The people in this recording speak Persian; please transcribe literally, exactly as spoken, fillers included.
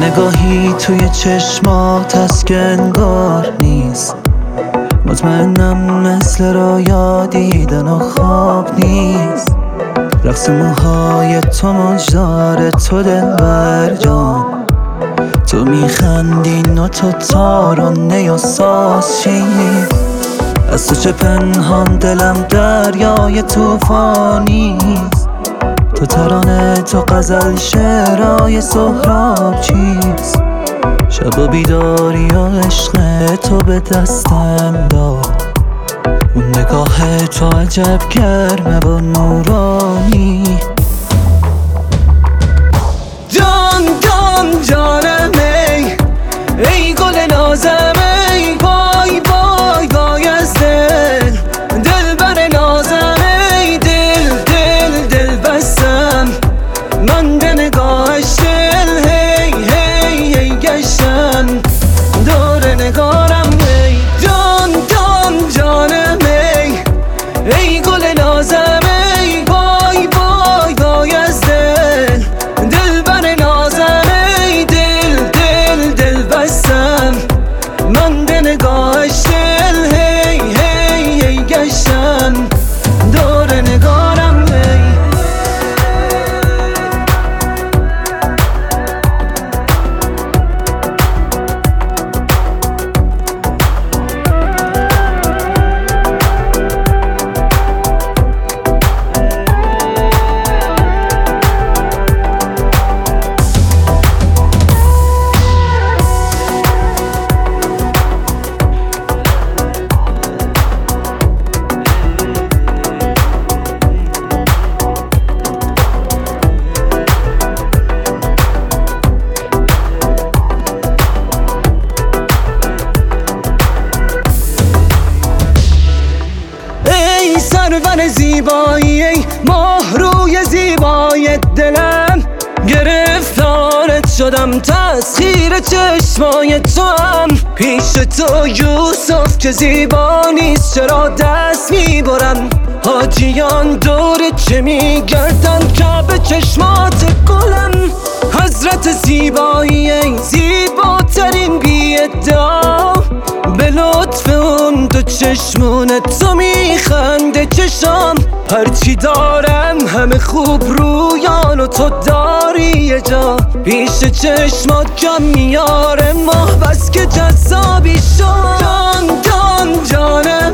نگاهی توی چشمات هست که انگار نیست. مطمئنم مثل رویا دیدن و خواب نیست. رقص موهای تو مجدار تو دلبر جان، تو میخندی و تو تارانه و ساز چی؟ از تو چه پنهان دلم دریای توفانیست. تو ترانه تو غزل شعرهای سهراب چیست؟ شب و بیداری و عشق تو به دستم داد. اون نگاه تو عجب گرمه و نورانی. جان جان جانم ای ای گل نازم ای وای وای وای از دل دل بر نازم ای دل دل دل بستم من به نگاهش دل هی هی هی گشتم دور نگارم ای جان جان جانم ای ای گل نازم ای وای وای وای از دل دل بر نازم ای دل دل دل بستم من به نگاهش دل هی هی هی گشتم دور نگارم ای سرور زیبایی ای ماه روی زیبای دلم، گرفتارت شدم تسخیر چشمای تو هم. پیش تو یوسف که زیبا نیست چرا دست میبرم؟ حاجیان دور چه میگردن کعبه چشمات گلم. حضرت زیبایی ای زیباترین بی ادعا، به لطف اون دو چشمون تو میخنده چشام. هرچی دارم همه خوب رویان و تو داری یه جا. پیش چشمات کم میاره ماه بس که جذابی شد. جان جان جانم